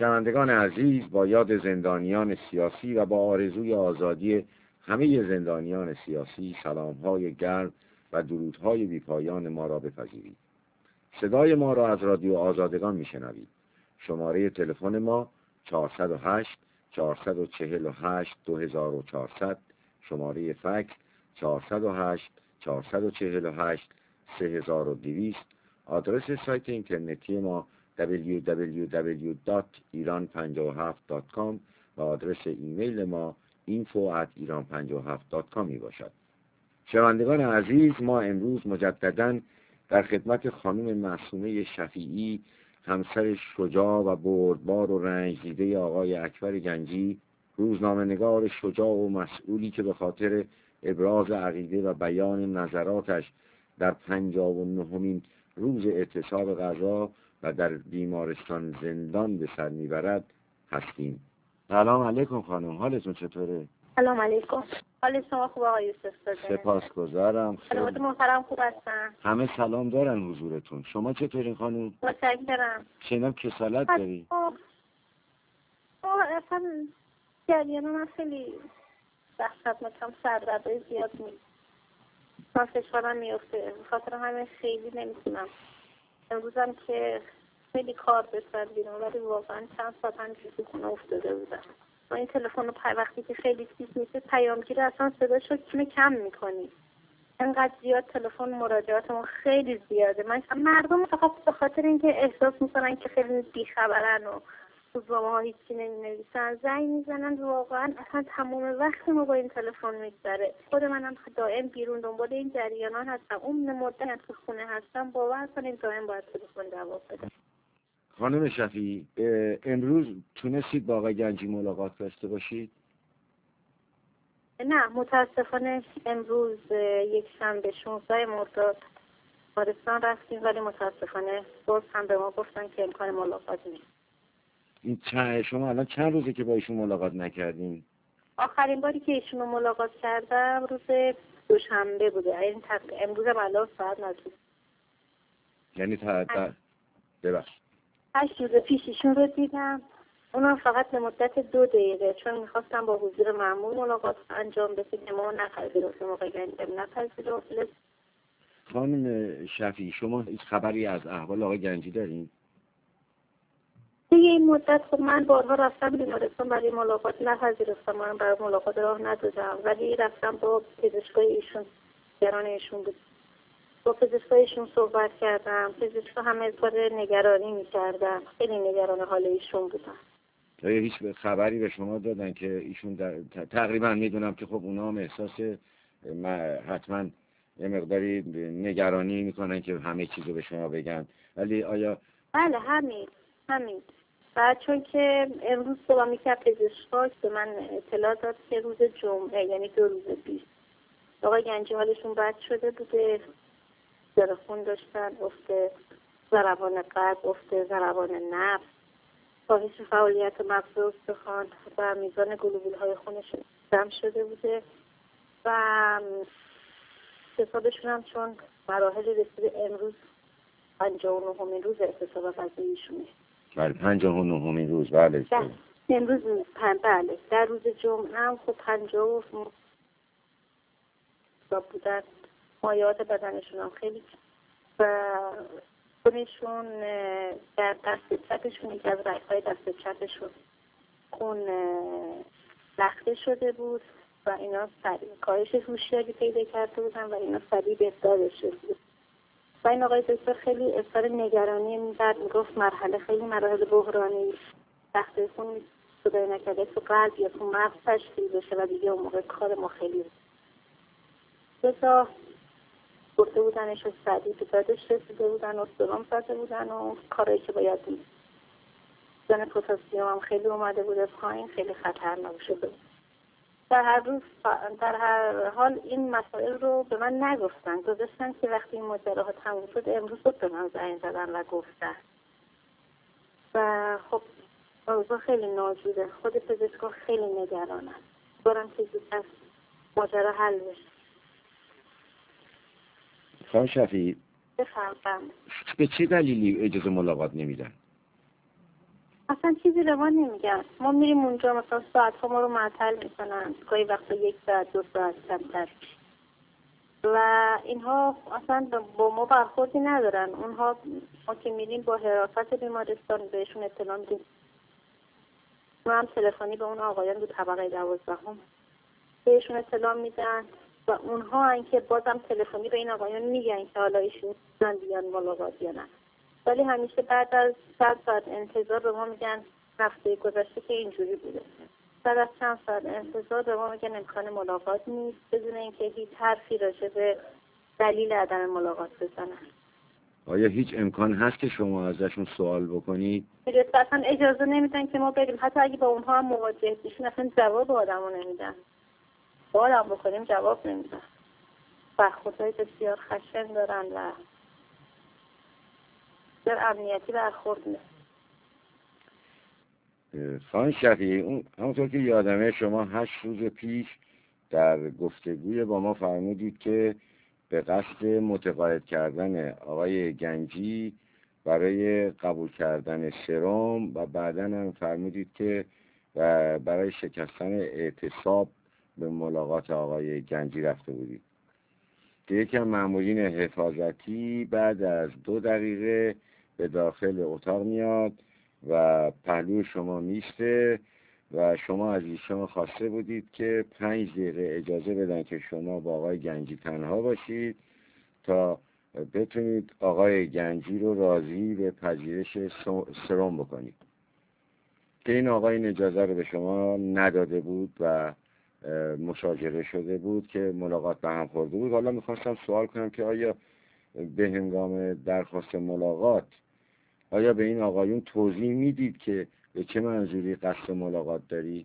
شنوندگان عزیز، با یاد زندانیان سیاسی و با آرزوی آزادی همه زندانیان سیاسی، سلام‌های گرم و درودهای بی‌پایان ما را بپذیرید. صدای ما را از رادیو آزادگان میشنوید. شماره تلفن ما 408 448 2400، شماره فکس 408 448 3200، آدرس سایت اینترنتی ما www.iran57.com و آدرس ایمیل ما info@iran57.com می باشد. شنوندگان عزیز، ما امروز مجدداً در خدمت خانم معصومه شفیعی، همسر شجاع و بردبار و رنج‌دیده آقای اکبر گنجی، روزنامه‌نگار شجاع و مسئولی که به خاطر ابراز عقیده و بیان نظراتش در 59مین روز اعتصاب غذا و در بیمارستان زندان به سر میبرد هستیم. سلام علیکم خانم، حالتون چطوره؟ سلام علیکم. حال شما خوب آقای یوسف زاده؟ سپاسگزارم. خدمات محترم خوب هستن؟ همه سلام دارن حضورتون. شما چطورین خانم؟ متشکرم. شنیدم کسالت داری؟ اصلا جریان من خیلی وحشتناکم، سردردهای زیاد من فشارم میفته، بخاطر همین خیلی نمیتونم. امروزم که خیلی کار داشتم بیرون، ولی واقعا چند ساعت همینجوری تو خونه افتاده بودم. با این تلفن رو وقتی که خیلی تیز میشه پیامگیر اصلا صداشو کم میکنی. انقدر زیاد تلفن مراجعات ما خیلی زیاده. مردم فقط به خاطر اینکه احساس میکنن که خیلی بیخبرن و روزنامه ها هیچی نمینویسن زنگ میزنن، واقعا اصلا تمام وقت ما با این تلفن میگذره. خود منم دائم بیرون دنبال این جریانان هستم. اون مدت تو خونه هستم باور کنید دائم باید تلفن جواب بدم. خانم شفیعی، امروز تونستید با آقای گنجی ملاقات داشته باشید؟ نه، متاسفانه امروز یک شنبه 16 مرداد بیمارستان رفتیم، ولی متاسفانه باز هم به ما گفتن که امکان ملاقات نیست. شما الان چند روزه که با ایشون ملاقات نکردین؟ آخرین باری که ایشون رو ملاقات کردم روز دوشنبه بوده. یعنی امروز هم الان ساعت نزدیک، یعنی ببخشید 8 روز پیش ایشون رو دیدم. اونم فقط به مدت 2 دقیقه، چون میخواستم با حضور معمول ملاقات انجام بشه که ما نپذیرفتیم. موقع گنجم نپذیرفت. خانم شفیعی، شما هیچ خبری از احوال آقای گنجی دارین؟ دیگه این مدت خب من بارها رفتم بیمارستان برای ملاقات، نپذیرفتم. من برای ملاقات راه ندادم، ولی رفتم با پزشکای ایشون، نگران ایشون بود. با پزشکایشون صحبت کردم. پزشکا همه اظهار نگرانی می‌کردن، خیلی نگران حال ایشون بودن. آیا هیچ خبری به شما دادن که ایشون تقریبا میدونم که خب اونا هم احساس حتما یه مقداری نگرانی میکنن که همه چیزو به شما بگن، ولی آیا؟ بله همین. بعد چون که امروز صبح میکرد پزشکا به من اطلاع داد که روز جمعه، یعنی 2 روز پیش، آقای گنجی حالشون بد شده بوده، خون داشتن، افت ضربان قلب، افت ضربان نبض، کاهش فعالیت مغز و استخوان و میزان گلوبول‌های خونشون کم شده بوده و حسابشون هم چون مراحل رسیده امروز 59مین روز اعتصاب غذاییشونه. بله 59مین روز. بله امروز بله در روز جمعه هم خب 50 بودن. مایعات بدنشون هم خیلی و خونشون در دست چپشون، یکی از رگ‌های دست چپشون خون لخته شده بود و اینا کاهش هوشیاری پیدا کرده بودن و اینا سریع بهدار شده بود. و این آقای دکتر خیلی اظهار نگرانی می‌کرد، میگفت خیلی مراحل بحرانی، لخته خون صدای نکرده تو قلب یا تو مغز تشکیل بشه و دیگه اون موقع کار ما خیلی بسا گفته بودنش و سریع به دادش رسیده بودن و سرم زده بودن و کارایی که باید بود. میزان پتاسیم هم خیلی اومده بوده پایین، خیلی خطرناک شده بود. در هر حال این مسائل رو به من نگفتن، گذاشتن که وقتی این ماجراها تموم شد امروز به من زنگ زدن و گفتن و خب اوضاع خیلی ناجوره. خود پزشکا خیلی نگرانن، برام که زودتر ماجرا حل بشه. خانم شفیعی، بفرمایید. به چه دلیلی اجازه ملاقات نمیدن؟ اصلا چیزی رو ما نمیگن. ما میریم اونجا مثلا ساعت ها ما رو معطل میکنن، گاهی وقتا 1 ساعت 2 ساعت کمتر، و اینها اصلا با ما برخوردی ندارن. اونها ما که میریم با حراست بیمارستان بهشون اطلاع میدیم. ما هم تلفنی به اون آقایان دو طبقه 12 بهشون اطلاع میدن و اونها هم که بازم تلفنی به این آقایان میگن که حالا ایشون من بیان ملاقات یا نه. ولی همیشه بعد از 100 ساعت انتظار به ما میگن هفته گذشته که اینجوری بوده. بعد از چند ساعت انتظار به ما میگن امکان ملاقات نیست، بدون اینکه هیچ حرفی راجع به دلیل عدم ملاقات بزنن. آیا هیچ امکان هست که شما ازشون سوال بکنید؟ اصلا اجازه نمیدن که ما بریم. حتی اگه با اونها هم مواجه بشیم اصلا جواب آدمو نمیدن. سوالم بکنیم جواب نمیدن. برخوردهای بسیار خشن دارن و در امنیتی برخورد نیست. خانم شفیعی، همونطور که یادمه شما 8 روز پیش در گفتگوی با ما فرمودید که به قصد متقاعد کردن آقای گنجی برای قبول کردن سرم و بعداً هم فرمودید که برای شکستن اعتصاب به ملاقات آقای گنجی رفته بودید که یکی از مامورین حفاظتی بعد از 2 دقیقه به داخل اتاق میاد و پهلوی شما میسته و شما از ایشان خواسته بودید که 5 دقیقه اجازه بدن که شما با آقای گنجی تنها باشید تا بتونید آقای گنجی رو راضی به پذیرش سرم بکنید، که این آقای این اجازه رو به شما نداده بود و مشاجره شده بود که ملاقات به هم خورده بود. حالا میخواستم سوال کنم که آیا به هنگام درخواست ملاقات آیا به این آقایون توضیح میدید که به چه منظوری قصد ملاقات دارید؟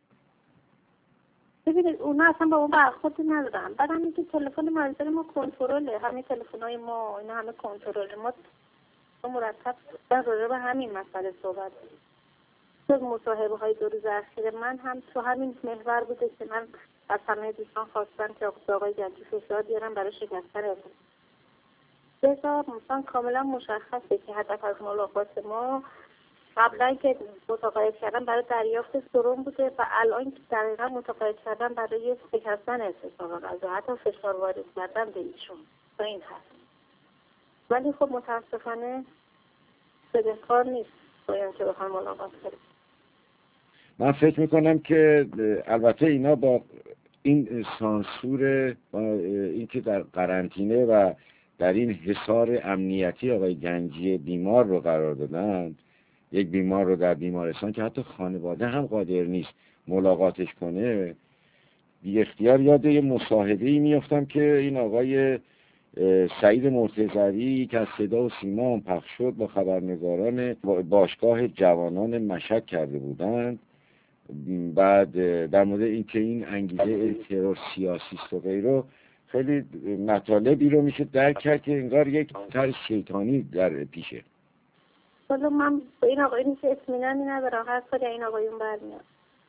ببینید اونا اصلا با اون برخوردی ندارن. بعد هم که تلفن منزل ما کنترله، همه تلفن‌های ما اینا همه کنترله. ما مرتب راجع به همین مسئله صحبت کنیم. از مصاحبه‌های 2 روز اخیر من هم تو همین محور بوده که من از همه دوستان خواستم که آقای گنجی فشار بیارم برای شکستن اعتصاب. مثلا کاملا مشخصه که هدف از ملاقات ما قبلا که متقاعد کردن برای دریافت سرم بوده و الان که دقیقا متقاعد کردن برای شکستن اعتصاب و حتی فشار وارد کردن به ایشون تا این هست. ولی خب متاسفانه بدهکار نیست باید که بخوان ملاقات کنیم. من فکر میکنم که البته اینا با این سانسور و این که در قرنطینه و در این حصار امنیتی آقای گنجی بیمار رو قرار دادن، یک بیمار رو در بیمارستان که حتی خانواده هم قادر نیست ملاقاتش کنه، بی اختیار یاد یه مصاحبه‌ای میافتم که این آقای سعید مرتضوی که از صدا و سیما هم پخش شد با خبرنگاران باشگاه جوانان مشهد کرده بودند. بعد در مورد اینکه این انگیزه ترور سیاسی است و غیره، خیلی مطالبی رو میشه درک کرد که انگار یک طرح شیطانی در پیشه. حالا من به این آقایون که اطمینانی ندارم، هر کاری این آقایون برمیاد.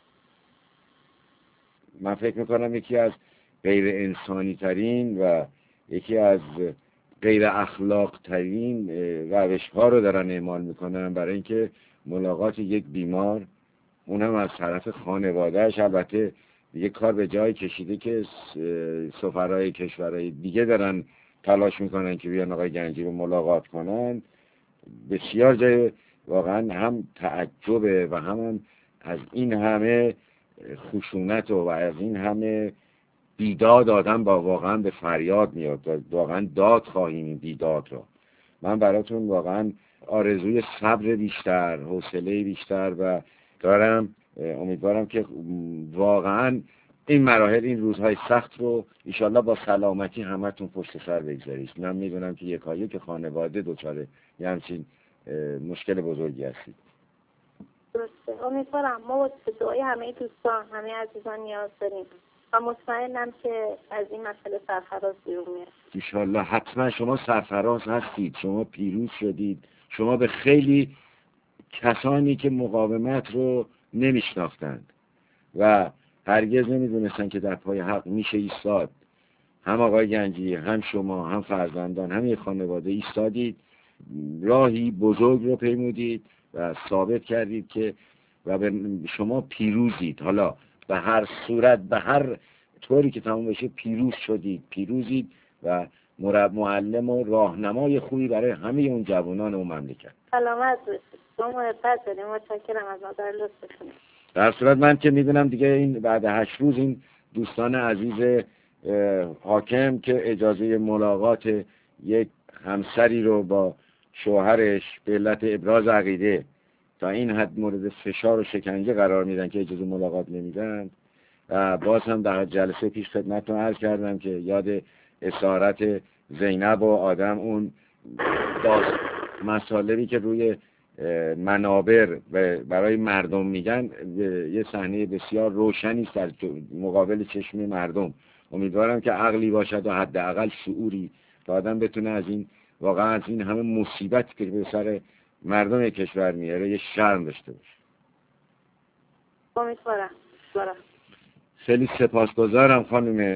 من فکر میکنم یکی از غیر انسانی ترین و یکی از غیر اخلاق ترین روش ها رو دارن اعمال میکنن برای اینکه ملاقات یک بیمار، اونم از طرف خانوادهش، البته دیگه کار به جای کشیده که سفرهای کشورهای دیگه دارن تلاش میکنن که بیان آقای گنجی رو ملاقات کنن. بسیار جای واقعا هم تعجبه و هم از این همه خشونت و از این همه بیداد آدم با واقعا به فریاد میاد، واقعا داد خواهیم این بیداد رو. من براتون واقعا آرزوی صبر بیشتر، حوصله بیشتر و دارم. امیدوارم که واقعا این مراحل، این روزهای سخت رو انشالله با سلامتی همتون پشت سر بگذارید. من میدونم که یکایی که خانواده دچار یه همچین مشکل بزرگی هستید. درسته. امیدوارم ما به دعای همه دوستان، همه عزیزان نیاز داریم و مطمئنم که از این مسئله سرفراز بیرون میاد. انشالله حتما شما سرفراز هستید، شما پیروز شدید. شما به خیلی کسانی که مقاومت رو نمیشناختند و هرگز نمیدونستن که در پای حق میشه ایستاد، هم آقای گنجی، هم شما، هم فرزندان، هم یک خانواده ایستادید راهی بزرگ رو پیمودید و ثابت کردید که و به شما پیروزید. حالا به هر صورت، به هر طوری که تمام بشه پیروز شدید، پیروزید و معلم و راهنمای خوبی برای همه اون جوانان اون مملکت. سلامت باشید. شما محبت داریم. متشکرم از نظر لطفتون. در صورت من که میدونم دیگه این بعد 8 روز این دوستان عزیز حاکم که اجازه ملاقات یک همسری رو با شوهرش به علت ابراز عقیده تا این حد مورد فشار و شکنجه قرار میدن که اجازه ملاقات نمیدن. باز هم در جلسه پیش خدمتتون عرض کردم که یاد اسارت زینب و آدم اون مطالبی که روی منابر برای مردم میگن یه صحنه بسیار روشنی است در مقابل چشم مردم. امیدوارم که عقلی باشد و حداقل شعوری تا آدم بتونه از این واقعا از این همه مصیبت که به سر مردم کشور میاره یه شرم داشته باشه. امیدوارم. خیلی سپاسگزارم خانم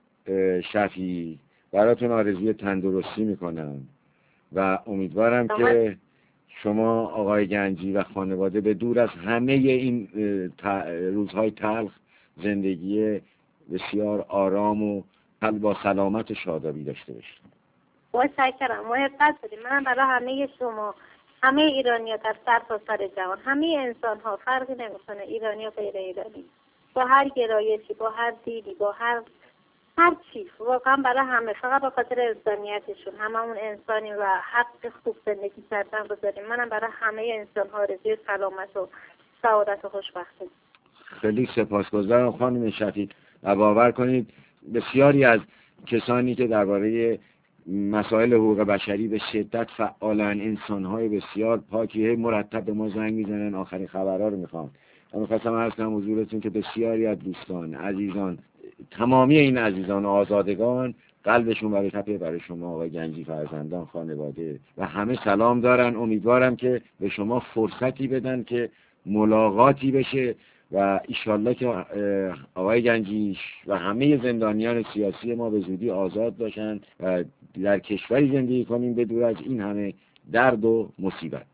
شفیعی، براتون آرزوی تندرستی میکنم و امیدوارم که شما آقای گنجی و خانواده به دور از همه این روزهای تلخ زندگی بسیار آرام و با سلامت و شادابی داشته باشید. متشکرم. محبت داریم. من برای همه شما، همه ایرانی‌ها در سرتاسر جهان، همه انسان‌ها فرقی نمی‌کنه، ایرانی و غیر ایرانی، با هر گرایشی، با هر دیدی، با هر چیز، واقعا برای همه، فقط به خاطر انسانیتشون، هممون انسانیم و حق خوب زندگی کردن رو داریم. منم برای همه انسان‌ها آرزوی سلامت و سعادت و خوشبختی. خیلی سپاسگزارم خانم شفیع و باور کنید بسیاری از کسانی که درباره مسائل حقوق بشری به شدت فعالن، انسان‌های بسیار پاکی، مرتب به ما زنگ میزنن آخرین خبرها رو میخوان. من می‌خواستم عرض کنم حضورتون که بسیاری از دوستان عزیزان، تمامی این عزیزان و آزادگان قلبشون برای تپه برای شما آقای گنجی، فرزندان، خانواده و همه سلام دارن. امیدوارم که به شما فرصتی بدن که ملاقاتی بشه و ایشالله که آقای گنجی و همه زندانیان سیاسی ما به زودی آزاد باشن و در کشوری زندگی کنیم بدور از این همه درد و مصیبت.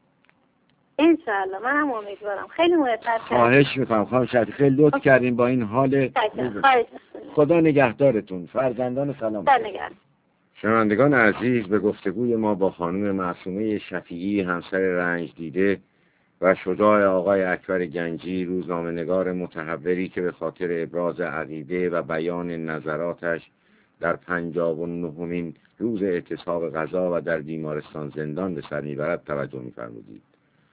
انشاءالله. من هم امیدوارم. خیلی محبت. خواهش میکنم خانم شفیع، خیلی لطف کردین با این حال. خدا نگهدارتون. فرزندان سلام. شنوندگان عزیز، به گفتگوی ما با خانم معصومه شفیعی، همسر رنج دیده و شجاع آقای اکبر گنجی، روزنامه‌نگار متحوری که به خاطر ابراز عقیده و بیان نظراتش در 59مین روز اعتصاب غذا و در بیمارستان زندان به سر میبرد توجه می‌فرمودید.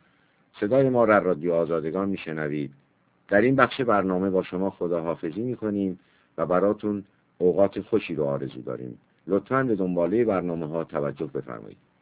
صدای ما را رادیو آزادگان میشنوید. در این بخش برنامه با شما خداحافظی میکنیم و براتون اوقات خوشی رو آرزو داریم. لطفاً به دنباله برنامه ها توجه بفرمایید.